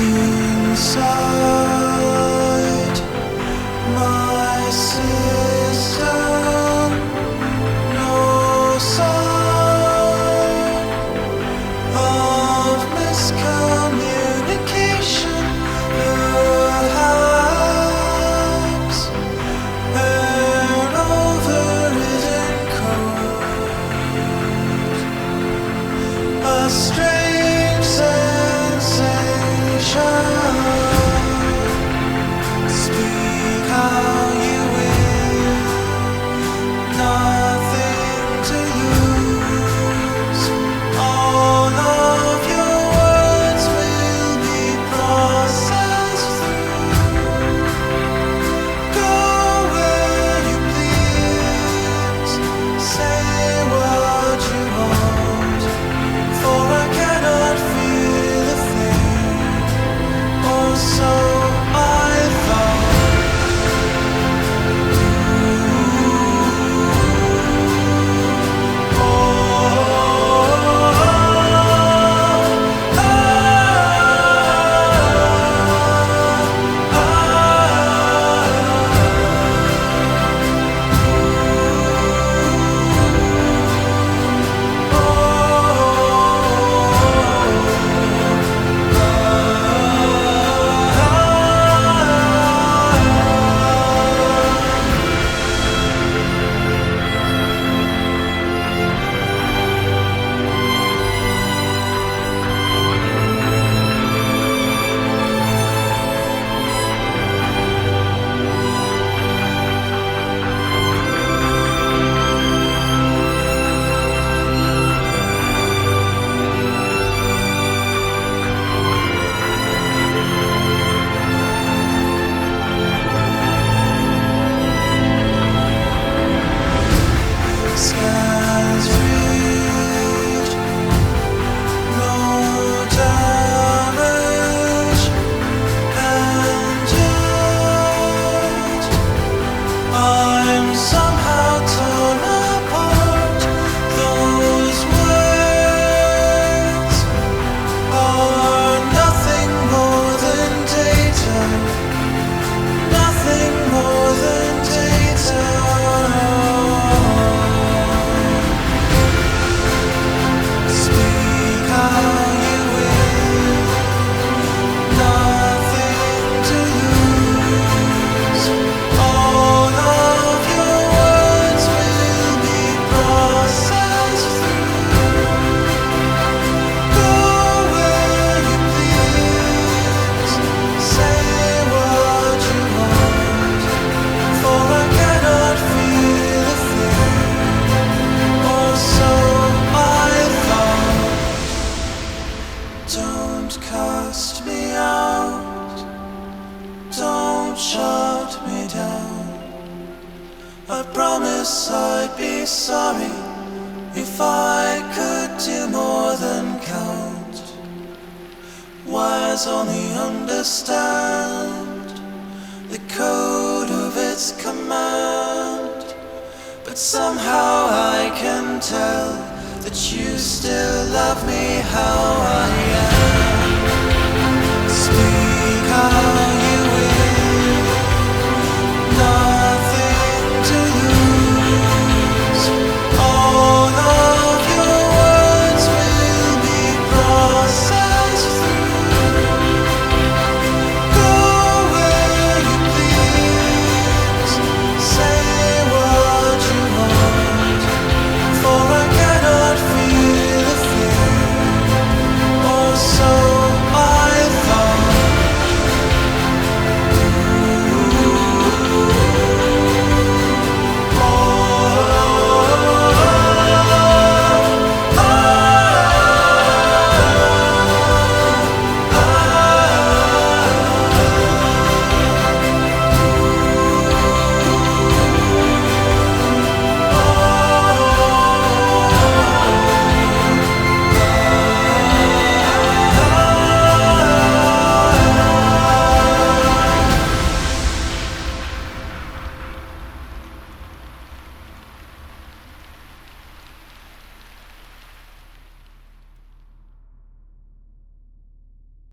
inside my system. No sign of miscommunication, perhaps an overridden code, a strange sensation. Speak how you will, nothing to lose. All of your words will be processed through. Go where you please, say what you want, for I cannot feel a thing, or so I thought. Skies reached, no damage, and yet I'm somehow torn apart. Those words are nothing more than data, nothing more than data. Speak how you will, nothing to lose. All of your words will be processed through. Go where you please, say what you want, for I cannot feel a thing, or so I thought. Don't cast me out, don't shut me down. I promise I'd be sorry if I could do more than count. Wires only understand the code of its command, but somehow I can tell that you still love me how